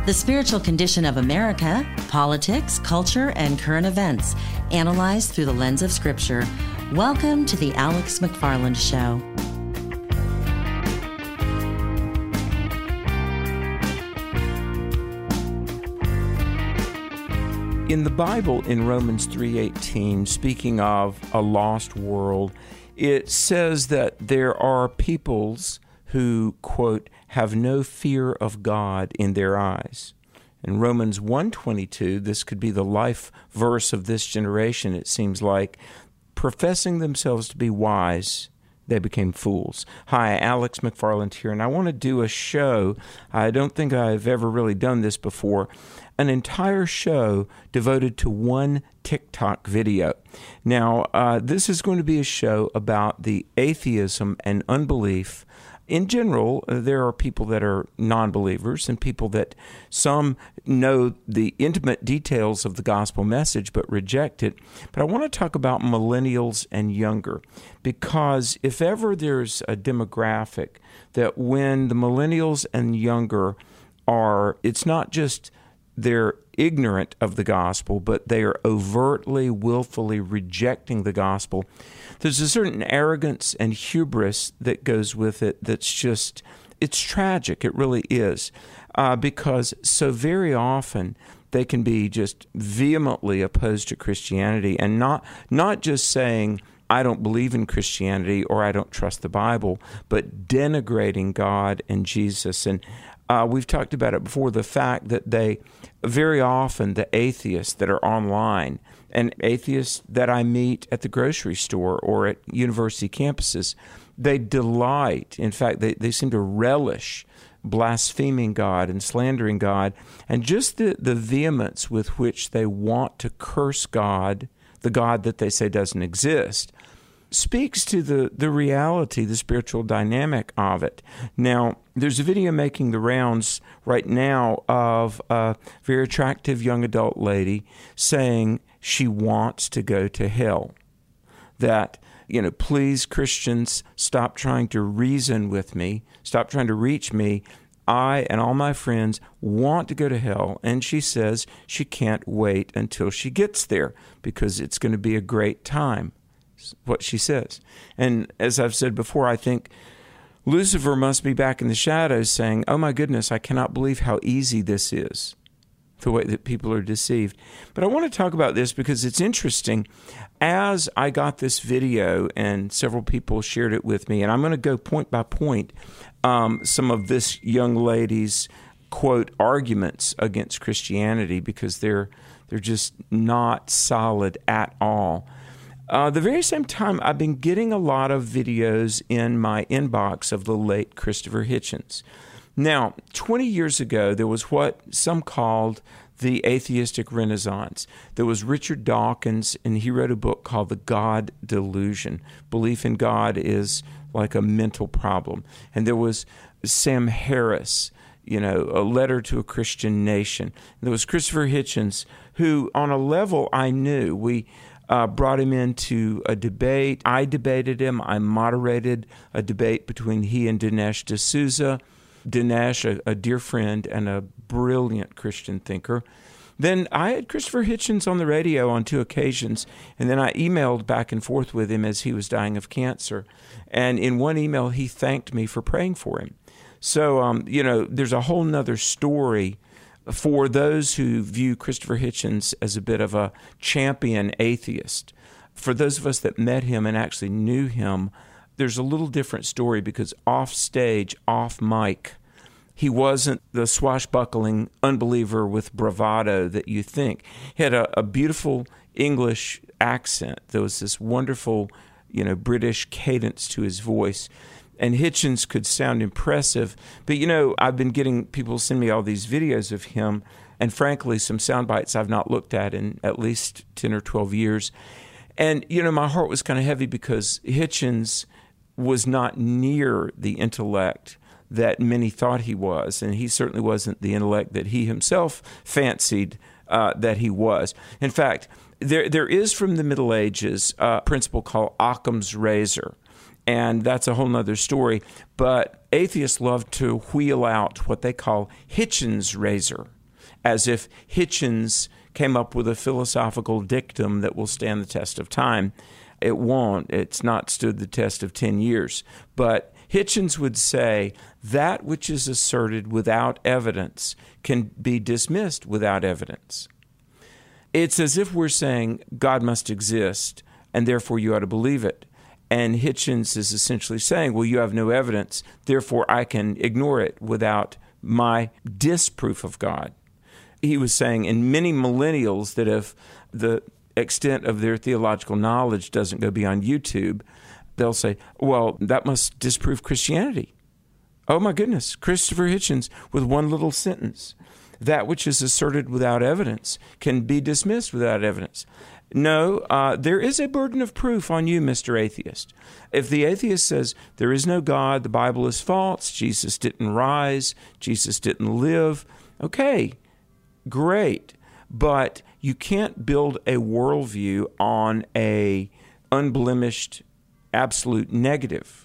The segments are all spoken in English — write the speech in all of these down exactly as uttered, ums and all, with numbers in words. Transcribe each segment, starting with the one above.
The spiritual condition of America, politics, culture, and current events, analyzed through the lens of Scripture. Welcome to the Alex McFarland Show. In the Bible, in Romans three eighteen, speaking of a lost world, it says that there are peoples who, quote, have no fear of God in their eyes. In Romans one twenty-two, this could be the life verse of this generation, it seems like, professing themselves to be wise, they became fools. Hi, Alex McFarland here, and I want to do a show. I don't think I've ever really done this before. An entire show devoted to one TikTok video. Now, uh, this is going to be a show about the atheism and unbelief. In general, uh, there are people that are non-believers and people that some know the intimate details of the gospel message but reject it. But I want to talk about millennials and younger, because if ever there's a demographic that when the millennials and younger are, it's not just they're ignorant of the gospel, but they are overtly, willfully rejecting the gospel. There's a certain arrogance and hubris that goes with it that's just, it's tragic. It really is. Uh, because so very often they can be just vehemently opposed to Christianity and not not just saying, I don't believe in Christianity or I don't trust the Bible, but denigrating God and Jesus. And Uh, we've talked about it before, the fact that they, very often, the atheists that are online and atheists that I meet at the grocery store or at university campuses, they delight, in fact, they, they seem to relish blaspheming God and slandering God, and just the, the vehemence with which they want to curse God, the God that they say doesn't exist, speaks to the, the reality, the spiritual dynamic of it. Now, there's a video making the rounds right now of a very attractive young adult lady saying she wants to go to hell. That, you know, please, Christians, stop trying to reason with me, stop trying to reach me. I and all my friends want to go to hell. And she says she can't wait until she gets there because it's going to be a great time. What she says. And as I've said before, I think Lucifer must be back in the shadows saying, oh my goodness, I cannot believe how easy this is, the way that people are deceived. But I want to talk about this because it's interesting. As I got this video and several people shared it with me, and I'm going to go point by point, um, some of this young lady's, quote, arguments against Christianity, because they're they're just not solid at all. Uh, the very same time, I've been getting a lot of videos in my inbox of the late Christopher Hitchens. Now, twenty years ago, there was what some called the atheistic renaissance. There was Richard Dawkins, and he wrote a book called The God Delusion. Belief in God is like a mental problem. And there was Sam Harris, you know, A Letter to a Christian Nation. And there was Christopher Hitchens, who on a level I knew, we... Uh, brought him into a debate. I debated him. I moderated a debate between he and Dinesh D'Souza. Dinesh, a, a dear friend and a brilliant Christian thinker. Then I had Christopher Hitchens on the radio on two occasions, and then I emailed back and forth with him as he was dying of cancer. And in one email, he thanked me for praying for him. So, um, you know, there's a whole nother story for those who view Christopher Hitchens as a bit of a champion atheist. For those of us that met him and actually knew him, there's a little different story because off stage, off mic, he wasn't the swashbuckling unbeliever with bravado that you think. He had a, a beautiful English accent. There was this wonderful, you know, British cadence to his voice. And Hitchens could sound impressive. But, you know, I've been getting people send me all these videos of him, and frankly, some sound bites I've not looked at in at least ten or twelve years. And, you know, my heart was kind of heavy because Hitchens was not near the intellect that many thought he was, and he certainly wasn't the intellect that he himself fancied uh, that he was. In fact, there there is from the Middle Ages a principle called Occam's razor. And that's a whole nother story. But atheists love to wheel out what they call Hitchens' razor. as if Hitchens came up with a philosophical dictum that will stand the test of time. It won't. It's not stood the test of ten years. But Hitchens would say that which is asserted without evidence can be dismissed without evidence. It's as if we're saying God must exist, and therefore you ought to believe it. And Hitchens is essentially saying, well, you have no evidence, therefore I can ignore it without my disproof of God. He was saying in many millennials that if the extent of their theological knowledge doesn't go beyond YouTube, they'll say, well, that must disprove Christianity. Oh my goodness, Christopher Hitchens with one little sentence. That which is asserted without evidence can be dismissed without evidence. No, uh, there is a burden of proof on you, Mister Atheist. If the atheist says there is no God, the Bible is false, Jesus didn't rise, Jesus didn't live, okay, great. But you can't build a worldview on a unblemished absolute negative.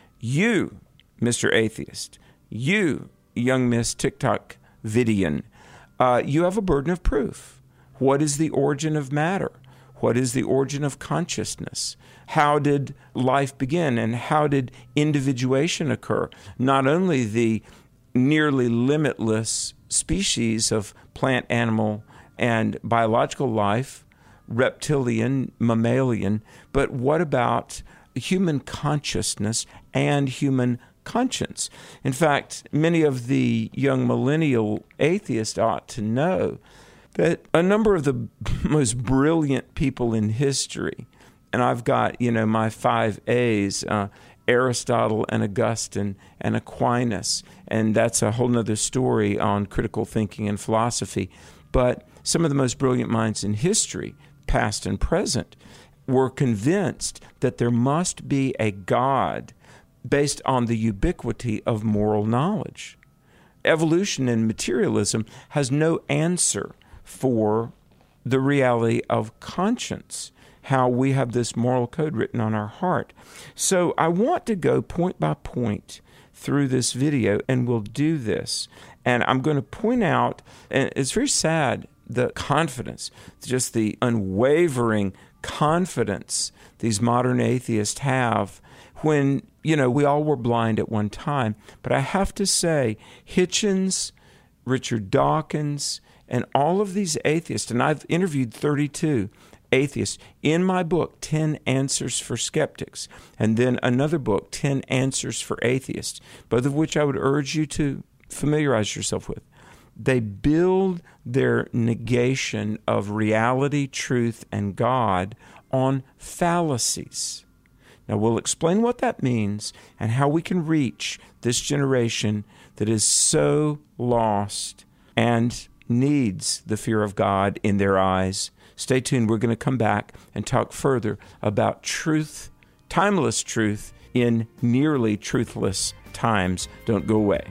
You, Mister Atheist, you, young Miss TikTok Vidian, uh, you have a burden of proof. What is the origin of matter? What is the origin of consciousness? How did life begin, and how did individuation occur? Not only the nearly limitless species of plant, animal, and biological life, reptilian, mammalian, but what about human consciousness and human conscience? In fact, many of the young millennial atheists ought to know that a number of the most brilliant people in history, and I've got, you know, my five A's, uh, Aristotle and Augustine and Aquinas, and that's a whole nother story on critical thinking and philosophy. But some of the most brilliant minds in history, past and present, were convinced that there must be a God based on the ubiquity of moral knowledge. Evolution and materialism has no answer for the reality of conscience, how we have this moral code written on our heart. So I want to go point by point through this video, and we'll do this. And I'm going to point out, and it's very sad, the confidence, just the unwavering confidence these modern atheists have when, you know, we all were blind at one time. But I have to say, Hitchens, Richard Dawkins, and all of these atheists, and I've interviewed thirty-two atheists in my book, ten Answers for Skeptics, and then another book, ten Answers for Atheists, both of which I would urge you to familiarize yourself with. They build their negation of reality, truth, and God on fallacies. Now, we'll explain what that means and how we can reach this generation that is so lost and needs the fear of God in their eyes. Stay tuned. We're going to come back and talk further about truth, timeless truth in nearly truthless times. Don't go away.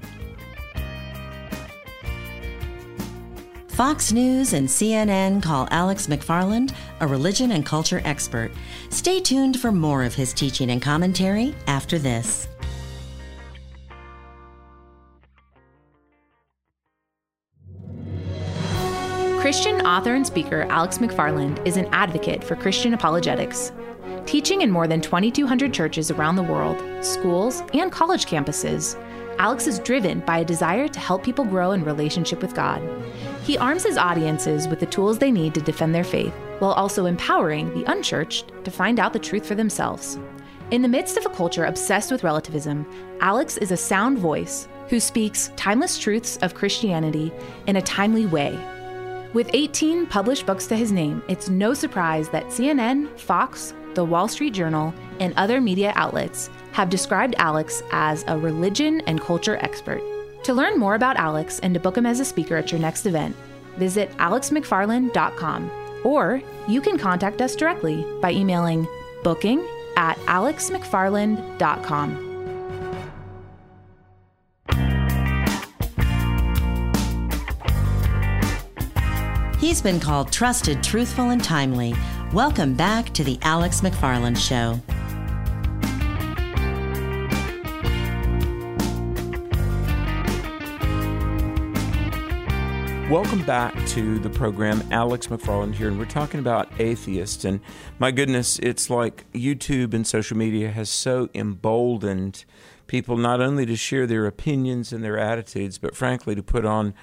Fox News and C N N call Alex McFarland a religion and culture expert. Stay tuned for more of his teaching and commentary after this. Christian author and speaker Alex McFarland is an advocate for Christian apologetics. Teaching in more than twenty-two hundred churches around the world, schools, and college campuses, Alex is driven by a desire to help people grow in relationship with God. He arms his audiences with the tools they need to defend their faith, while also empowering the unchurched to find out the truth for themselves. In the midst of a culture obsessed with relativism, Alex is a sound voice who speaks timeless truths of Christianity in a timely way. With eighteen published books to his name, it's no surprise that C N N, Fox, The Wall Street Journal, and other media outlets have described Alex as a religion and culture expert. To learn more about Alex and to book him as a speaker at your next event, visit alex mcfarland dot com, or you can contact us directly by emailing booking at alex mcfarland dot com. He's been called trusted, truthful, and timely. Welcome back to the Alex McFarland Show. Welcome back to the program. Alex McFarland here, and we're talking about atheists. And my goodness, it's like YouTube and social media has so emboldened people not only to share their opinions and their attitudes, but frankly to put on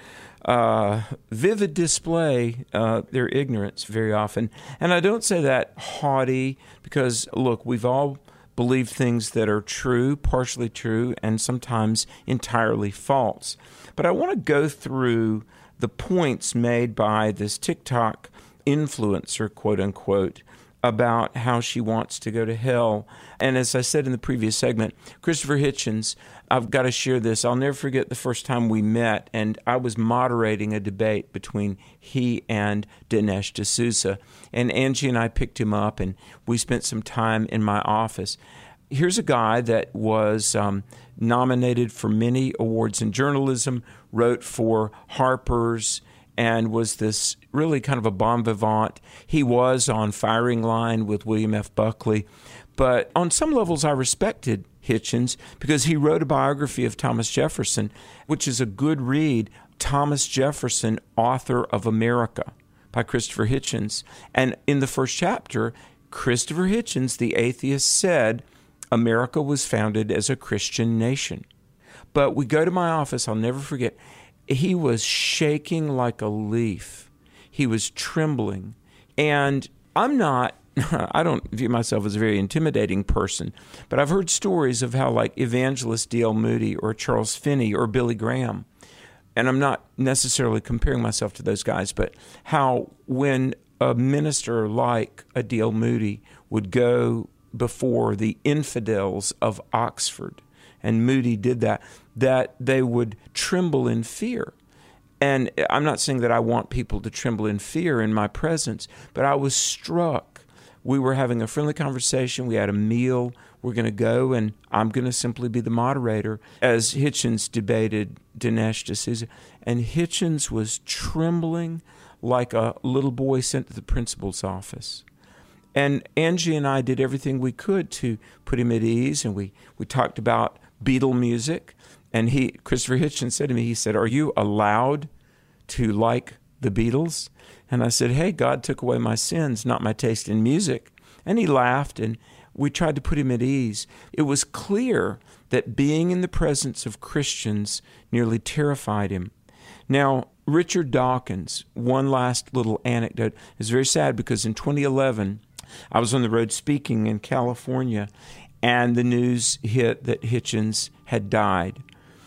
uh, vivid display uh, their ignorance very often. And I don't say that haughty because, look, we've all believed things that are true, partially true, and sometimes entirely false. But I want to go through the points made by this TikTok influencer, quote unquote, about how she wants to go to hell. And as I said in the previous segment, Christopher Hitchens, I've got to share this. I'll never forget the first time we met, and I was moderating a debate between he and Dinesh D'Souza. And Angie and I picked him up, and we spent some time in my office. Here's a guy that was um, nominated for many awards in journalism, wrote for Harper's, and was this really kind of a bon vivant. He was on firing line with William F. Buckley. But on some levels, I respected Hitchens because he wrote a biography of Thomas Jefferson, which is a good read, Thomas Jefferson, Author of America, by Christopher Hitchens. And in the first chapter, Christopher Hitchens, the atheist, said America was founded as a Christian nation. But we go to my office, I'll never forget, he was shaking like a leaf. He was trembling. And I'm not, I don't view myself as a very intimidating person, but I've heard stories of how like evangelist D L Moody or Charles Finney or Billy Graham, and I'm not necessarily comparing myself to those guys, but how when a minister like a D L Moody would go before the infidels of Oxford, and Moody did that, that they would tremble in fear. And I'm not saying that I want people to tremble in fear in my presence, but I was struck. We were having a friendly conversation. We had a meal. We're going to go, and I'm going to simply be the moderator as Hitchens debated Dinesh D'Souza. And Hitchens was trembling like a little boy sent to the principal's office. And Angie and I did everything we could to put him at ease, and we, we talked about Beatle music. And he, Christopher Hitchens said to me, he said, "Are you allowed to like the Beatles?" And I said, "Hey, God took away my sins, not my taste in music." And he laughed, and we tried to put him at ease. It was clear that being in the presence of Christians nearly terrified him. Now, Richard Dawkins, one last little anecdote, is very sad because in twenty eleven, I was on the road speaking in California, and the news hit that Hitchens had died.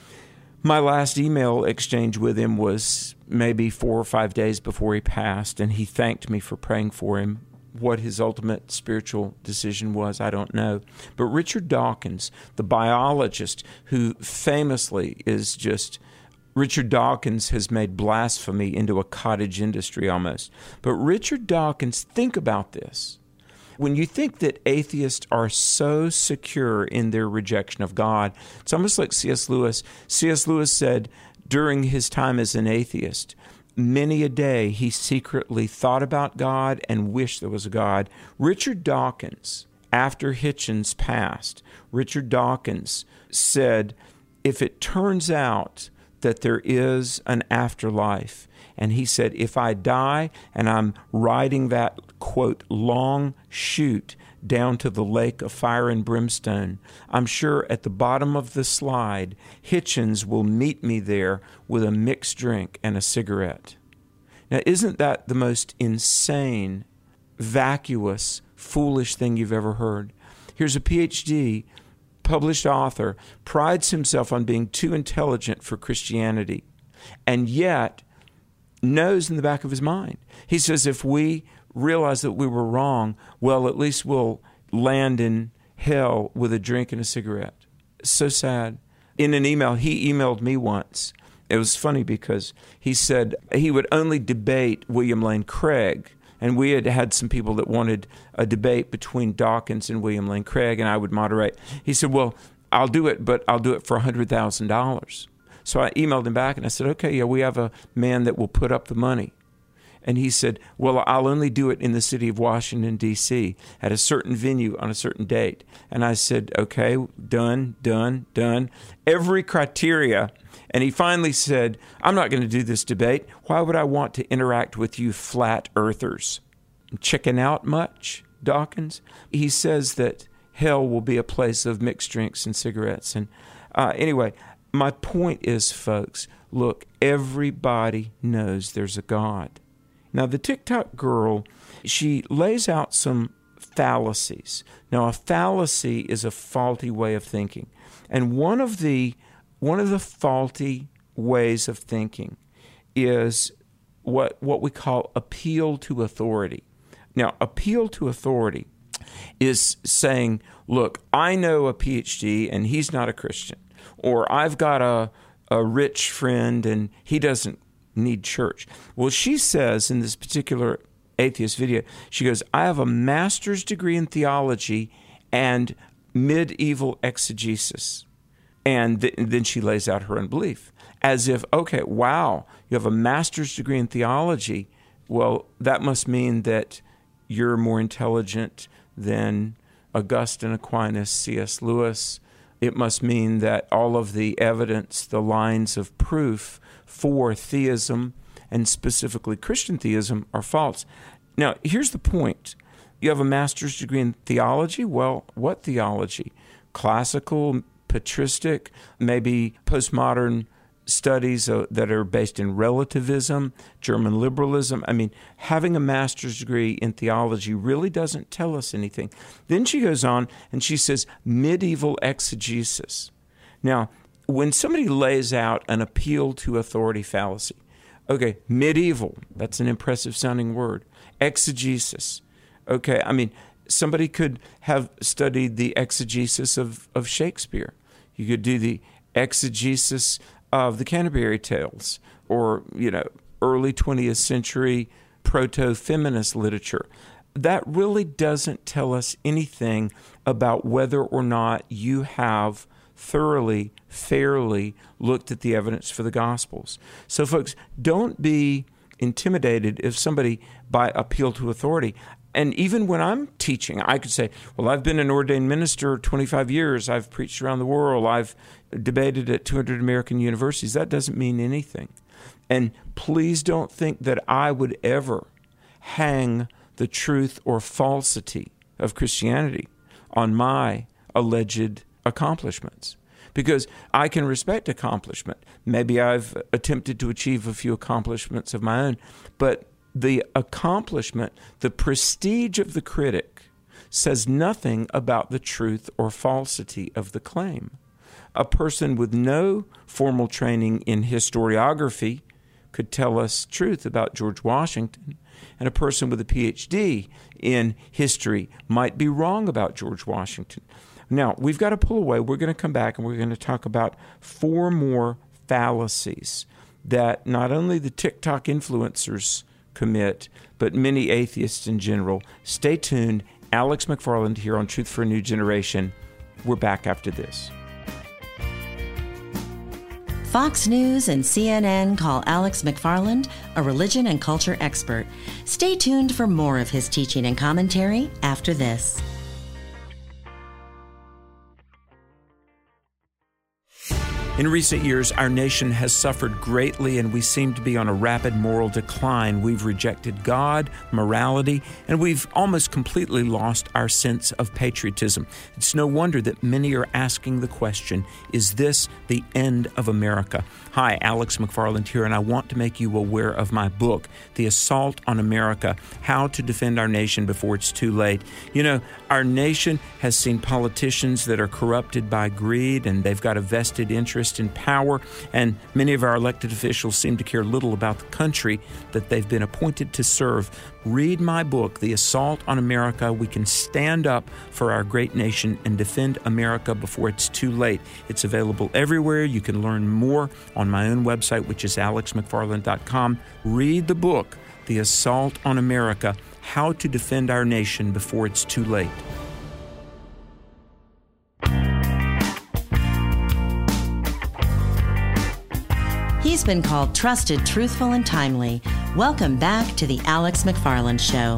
My last email exchange with him was maybe four or five days before he passed, and he thanked me for praying for him. What his ultimate spiritual decision was, I don't know. But Richard Dawkins, the biologist who famously is just, Richard Dawkins has made blasphemy into a cottage industry almost. But Richard Dawkins, think about this. When you think that atheists are so secure in their rejection of God, it's almost like C S Lewis. C S Lewis said during his time as an atheist, many a day he secretly thought about God and wished there was a God. Richard Dawkins, after Hitchens passed, Richard Dawkins said, if it turns out that there is an afterlife, and he said, if I die and I'm riding that, quote, long chute down to the lake of fire and brimstone, I'm sure at the bottom of the slide, Hitchens will meet me there with a mixed drink and a cigarette. Now, isn't that the most insane, vacuous, foolish thing you've ever heard? Here's a P H D, published author, prides himself on being too intelligent for Christianity, and yet knows in the back of his mind. He says, if we realize that we were wrong, well, at least we'll land in hell with a drink and a cigarette. So sad. In an email, he emailed me once. It was funny because he said he would only debate William Lane Craig. And we had had some people that wanted a debate between Dawkins and William Lane Craig, and I would moderate. He said, well, I'll do it, but I'll do it for one hundred thousand dollars. So I emailed him back, and I said, okay, yeah, we have a man that will put up the money. And he said, well, I'll only do it in the city of Washington, D C, at a certain venue on a certain date. And I said, okay, done, done, done. Every criteria. And he finally said, I'm not going to do this debate. Why would I want to interact with you flat earthers? Chicken out much, Dawkins? He says that hell will be a place of mixed drinks and cigarettes. And uh, anyway, my point is, folks, look, everybody knows there's a God. Now, the TikTok girl, she lays out some fallacies. Now, a fallacy is a faulty way of thinking. And one of the one of the faulty ways of thinking is what what we call appeal to authority. Now, appeal to authority is saying, look, I know a P H D and he's not a Christian. Or I've got a, a rich friend and he doesn't need church. Well, she says in this particular atheist video, she goes, I have a master's degree in theology and medieval exegesis. And th- then she lays out her unbelief as if, okay, wow, you have a master's degree in theology. Well, that must mean that you're more intelligent than Augustine, Aquinas, C S. Lewis. It must mean that all of the evidence, the lines of proof for theism, and specifically Christian theism, are false. Now, here's the point. You have a master's degree in theology? Well, what theology? Classical, patristic, maybe postmodern studies uh, that are based in relativism, German liberalism. I mean, having a master's degree in theology really doesn't tell us anything. Then she goes on and she says medieval exegesis. Now, when somebody lays out an appeal to authority fallacy, okay, medieval, that's an impressive sounding word. Exegesis, okay, I mean, somebody could have studied the exegesis of, of Shakespeare. You could do the exegesis of the Canterbury Tales or, you know, early twentieth century proto-feminist literature. That really doesn't tell us anything about whether or not you have thoroughly, fairly looked at the evidence for the Gospels. So, folks, don't be intimidated if somebody, by appeal to authority, and even when I'm teaching, I could say, well, I've been an ordained minister twenty-five years. I've preached around the world. I've debated at two hundred American universities. That doesn't mean anything. And please don't think that I would ever hang the truth or falsity of Christianity on my alleged accomplishments, because I can respect accomplishment. Maybe I've attempted to achieve a few accomplishments of my own, but the accomplishment, the prestige of the critic, says nothing about the truth or falsity of the claim. A person with no formal training in historiography could tell us truth about George Washington, and a person with a P H D in history might be wrong about George Washington. Now, we've got to pull away. We're going to come back and we're going to talk about four more fallacies that not only the TikTok influencers commit, but many atheists in general. Stay tuned. Alex McFarland here on Truth for a New Generation. We're back after this. Fox News and C N N call Alex McFarland a religion and culture expert. Stay tuned for more of his teaching and commentary after this. In recent years, our nation has suffered greatly, and we seem to be on a rapid moral decline. We've rejected God, morality, and we've almost completely lost our sense of patriotism. It's no wonder that many are asking the question, is this the end of America? Hi, Alex McFarland here, and I want to make you aware of my book, The Assault on America, How to Defend Our Nation Before It's Too Late. You know, our nation has seen politicians that are corrupted by greed, and they've got a vested interest in power, and many of our elected officials seem to care little about the country that they've been appointed to serve. Read my book, The Assault on America. We can stand up for our great nation and defend America before it's too late. It's available everywhere. You can learn more on my own website, which is alex mcfarland dot com. Read the book, The Assault on America, How to Defend Our Nation Before It's Too Late. He's been called trusted, truthful, and timely. Welcome back to the Alex McFarland Show.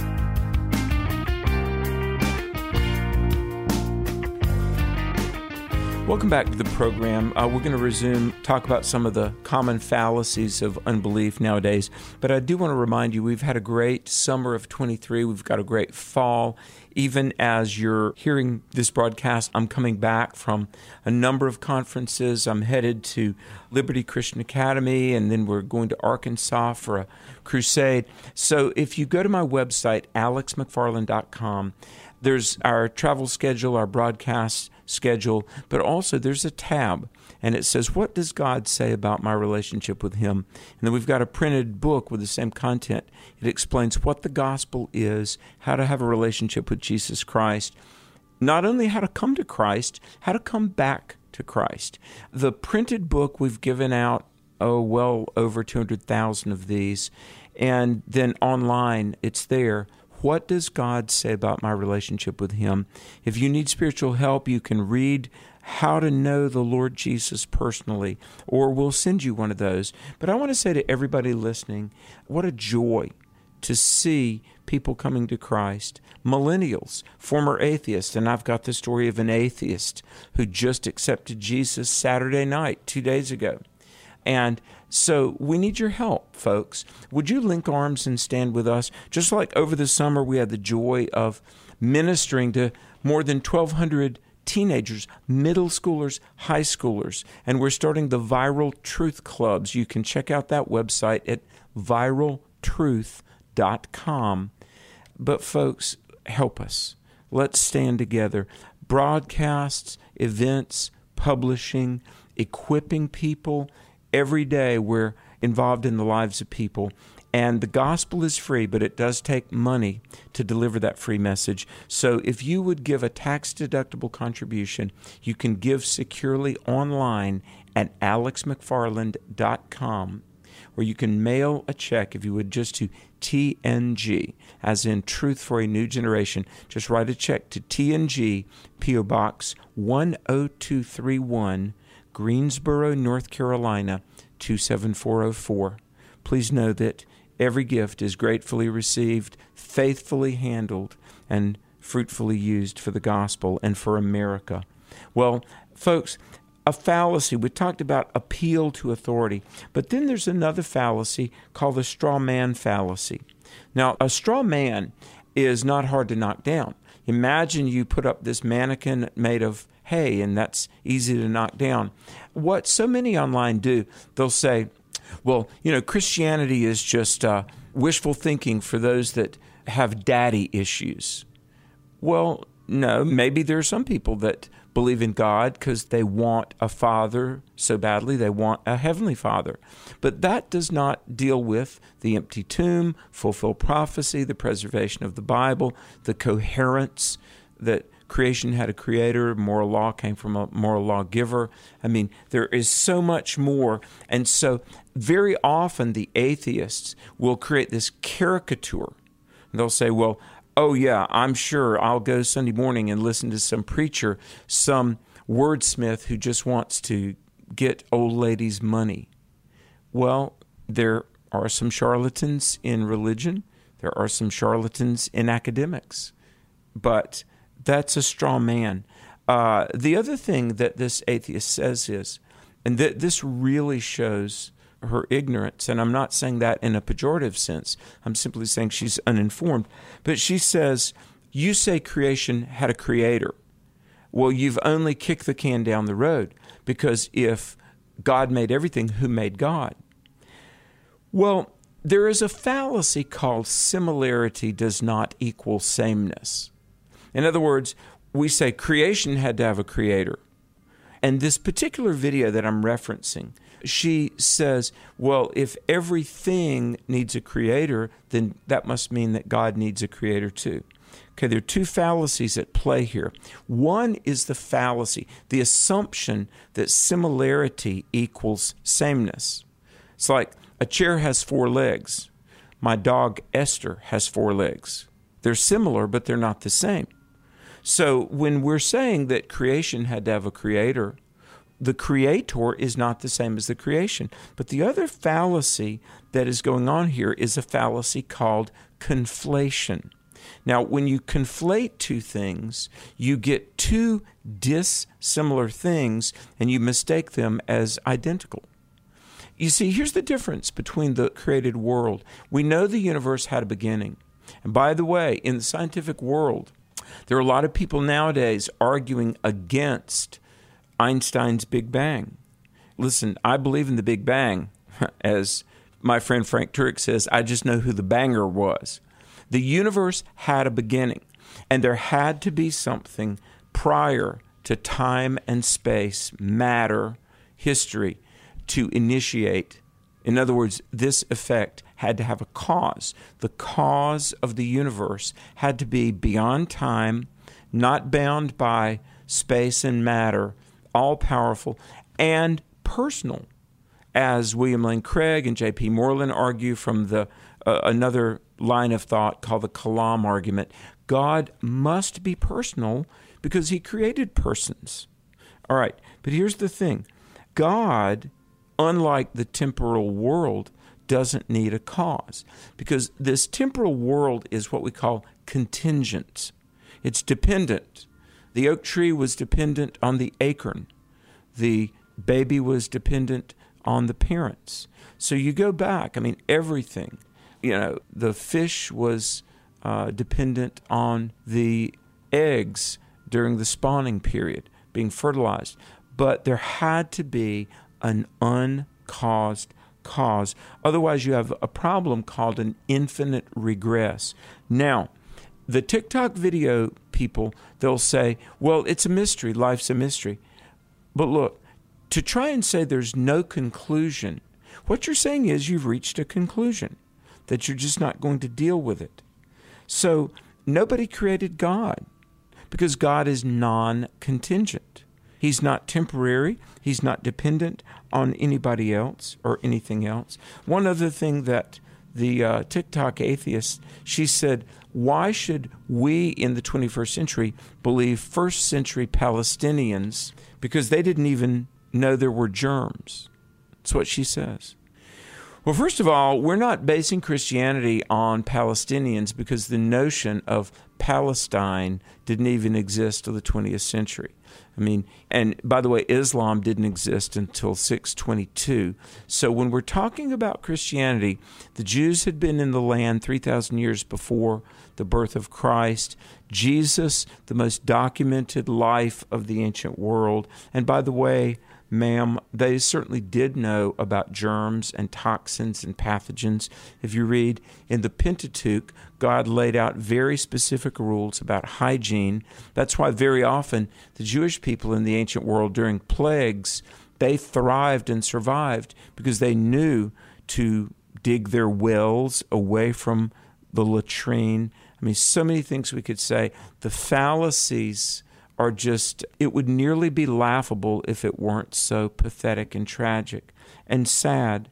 Welcome back to the program. Uh, we're going to resume, talk about some of the common fallacies of unbelief nowadays. But I do want to remind you, we've had a great summer of twenty-three. We've got a great fall. Even as you're hearing this broadcast, I'm coming back from a number of conferences. I'm headed to Liberty Christian Academy, and then we're going to Arkansas for a crusade. So if you go to my website, alex mcfarland dot com, there's our travel schedule, our broadcast schedule, but also there's a tab, and it says, what does God say about my relationship with Him? And then we've got a printed book with the same content. It explains what the gospel is, how to have a relationship with Jesus Christ, not only how to come to Christ, how to come back to Christ. The printed book, we've given out, oh, well over two hundred thousand of these, and then online, it's there. What does God say about my relationship with Him? If you need spiritual help, you can read How to Know the Lord Jesus Personally, or we'll send you one of those. But I want to say to everybody listening, what a joy to see people coming to Christ. Millennials, former atheists, and I've got the story of an atheist who just accepted Jesus Saturday night, two days ago. And so we need your help, folks. Would you link arms and stand with us? Just like over the summer, we had the joy of ministering to more than twelve hundred teenagers, middle schoolers, high schoolers, and we're starting the Viral Truth Clubs. You can check out that website at viral truth dot com. But folks, help us. Let's stand together. Broadcasts, events, publishing, equipping people. Every day we're involved in the lives of people, and the gospel is free, but it does take money to deliver that free message. So if you would give a tax-deductible contribution, you can give securely online at alex mcfarland dot com, or you can mail a check, if you would, just to T N G, as in Truth for a New Generation. Just write a check to T N G, P O Box one oh two three one, Greensboro, North Carolina, two seven four oh four. Please know that every gift is gratefully received, faithfully handled, and fruitfully used for the gospel and for America. Well, folks, a fallacy, we talked about appeal to authority, but then there's another fallacy called the straw man fallacy. Now, a straw man is not hard to knock down. Imagine you put up this mannequin made of hay, and that's easy to knock down. What so many online do, they'll say, well, you know, Christianity is just uh, wishful thinking for those that have daddy issues. Well, no, maybe there are some people that believe in God because they want a father so badly, they want a heavenly father. But that does not deal with the empty tomb, fulfill prophecy, the preservation of the Bible, the coherence that creation had a creator, moral law came from a moral lawgiver. I mean, there is so much more. And so very often the atheists will create this caricature. They'll say, well, oh yeah, I'm sure I'll go Sunday morning and listen to some preacher, some wordsmith who just wants to get old ladies' money. Well, there are some charlatans in religion. There are some charlatans in academics. But that's a straw man. Uh, the other thing that this atheist says is, and th- this really shows her ignorance, and I'm not saying that in a pejorative sense. I'm simply saying she's uninformed. But she says, you say creation had a creator. Well, you've only kicked the can down the road, because if God made everything, who made God? Well, there is a fallacy called similarity does not equal sameness. In other words, we say creation had to have a creator. And this particular video that I'm referencing, she says, well, if everything needs a creator, then that must mean that God needs a creator too. Okay, there are two fallacies at play here. One is the fallacy, the assumption that similarity equals sameness. It's like a chair has four legs. My dog Esther has four legs. They're similar, but they're not the same. So when we're saying that creation had to have a creator, the creator is not the same as the creation. But the other fallacy that is going on here is a fallacy called conflation. Now, when you conflate two things, you get two dissimilar things, and you mistake them as identical. You see, here's the difference between the created world. We know the universe had a beginning. And by the way, in the scientific world, there are a lot of people nowadays arguing against Einstein's Big Bang. Listen, I believe in the Big Bang. As my friend Frank Turek says, I just know who the banger was. The universe had a beginning, and there had to be something prior to time and space, matter, history, to initiate. In other words, this effect had to have a cause. The cause of the universe had to be beyond time, not bound by space and matter, all-powerful, and personal, as William Lane Craig and J P Moreland argue from the uh, another line of thought called the Kalam argument. God must be personal because he created persons. All right, but here's the thing. God, unlike the temporal world, doesn't need a cause, because this temporal world is what we call contingent. It's dependent. The oak tree was dependent on the acorn. The baby was dependent on the parents. So you go back, I mean, everything. You know, the fish was uh, dependent on the eggs during the spawning period, being fertilized. But there had to be an uncaused cause. Otherwise, you have a problem called an infinite regress. Now, the TikTok video people, they'll say, well, it's a mystery. Life's a mystery. But look, to try and say there's no conclusion, what you're saying is you've reached a conclusion, that you're just not going to deal with it. So nobody created God because God is non-contingent. He's not temporary. He's not dependent on anybody else or anything else. One other thing that the uh, TikTok atheist, she said, why should we in the twenty-first century believe first century Palestinians? Because they didn't even know there were germs. That's what she says. Well, first of all, we're not basing Christianity on Palestinians because the notion of Palestine didn't even exist till the twentieth century. I mean, and by the way, Islam didn't exist until six twenty-two. So when we're talking about Christianity, the Jews had been in the land three thousand years before the birth of Christ. Jesus, the most documented life of the ancient world. And by the way, ma'am, they certainly did know about germs and toxins and pathogens. If you read in the Pentateuch, God laid out very specific rules about hygiene. That's why very often the Jewish people in the ancient world during plagues, they thrived and survived because they knew to dig their wells away from the latrine. I mean, so many things we could say. The fallacies are just, it would nearly be laughable if it weren't so pathetic and tragic and sad.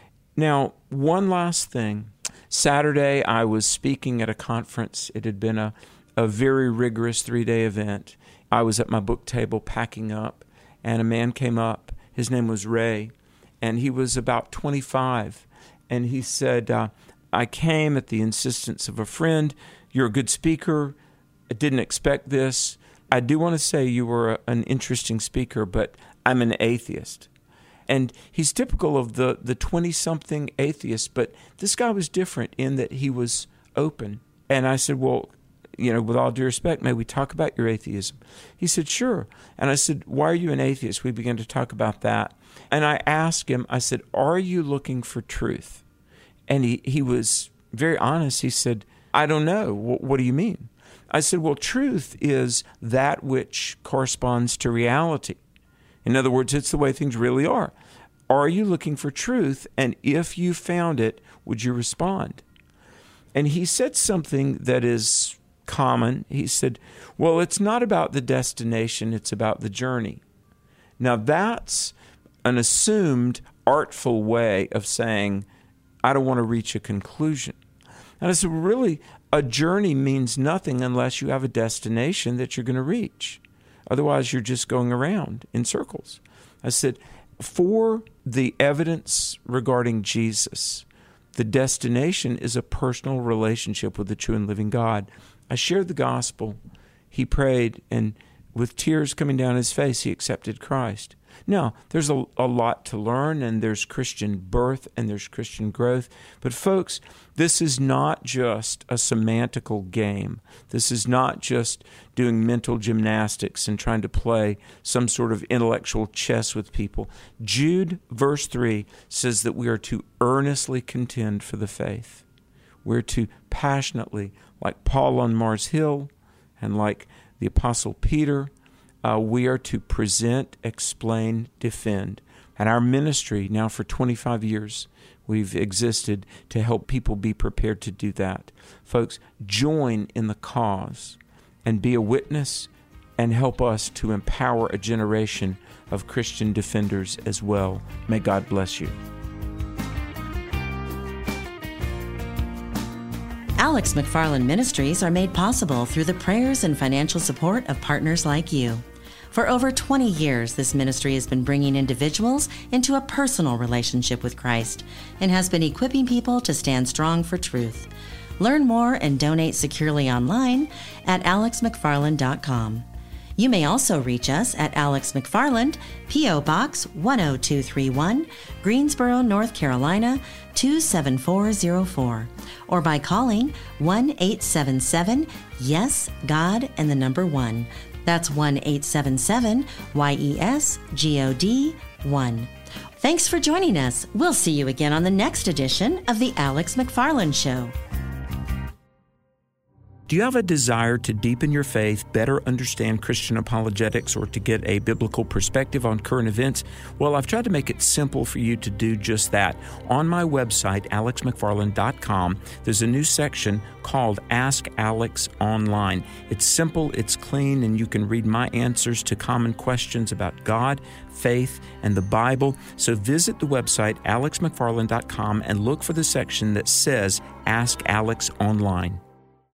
Now, one last thing. Saturday, I was speaking at a conference. It had been a, a very rigorous three-day event. I was at my book table packing up, and a man came up. His name was Ray, and he was about twenty-five. And he said, uh, I came at the insistence of a friend. You're a good speaker. I didn't expect this. I do want to say you were a, an interesting speaker, but I'm an atheist. And he's typical of the, the twenty-something atheist, but this guy was different in that he was open. And I said, well, you know, with all due respect, may we talk about your atheism? He said, sure. And I said, why are you an atheist? We began to talk about that. And I asked him, I said, are you looking for truth? And he, he was very honest. He said, I don't know. What, what do you mean? I said, well, truth is that which corresponds to reality. In other words, it's the way things really are. Are you looking for truth? And if you found it, would you respond? And he said something that is common. He said, well, it's not about the destination, it's about the journey. Now, that's an assumed artful way of saying, I don't want to reach a conclusion. And I said, well, really, a journey means nothing unless you have a destination that you're going to reach. Otherwise, you're just going around in circles. I said, for the evidence regarding Jesus, the destination is a personal relationship with the true and living God. I shared the gospel. He prayed, and with tears coming down his face, he accepted Christ. Now, there's a, a lot to learn, and there's Christian birth, and there's Christian growth. But folks, this is not just a semantical game. This is not just doing mental gymnastics and trying to play some sort of intellectual chess with people. Jude, verse three, says that we are to earnestly contend for the faith. We're to passionately, like Paul on Mars Hill, and like the Apostle Peter, uh, we are to present, explain, defend. And our ministry, now for twenty-five years, we've existed to help people be prepared to do that. Folks, join in the cause and be a witness and help us to empower a generation of Christian defenders as well. May God bless you. Alex McFarland Ministries are made possible through the prayers and financial support of partners like you. For over twenty years, this ministry has been bringing individuals into a personal relationship with Christ and has been equipping people to stand strong for truth. Learn more and donate securely online at alex mcfarland dot com. You may also reach us at Alex McFarland, P O. Box one oh two three one, Greensboro, North Carolina two seven four zero four, or by calling one eight seven seven, YES, God, and the number one. That's one eight seven seven, Y E S, G O D, one. Thanks for joining us. We'll see you again on the next edition of The Alex McFarland Show. Do you have a desire to deepen your faith, better understand Christian apologetics, or to get a biblical perspective on current events? Well, I've tried to make it simple for you to do just that. On my website, alex mcfarland dot com, there's a new section called Ask Alex Online. It's simple, it's clean, and you can read my answers to common questions about God, faith, and the Bible. So visit the website, alex mcfarland dot com, and look for the section that says Ask Alex Online.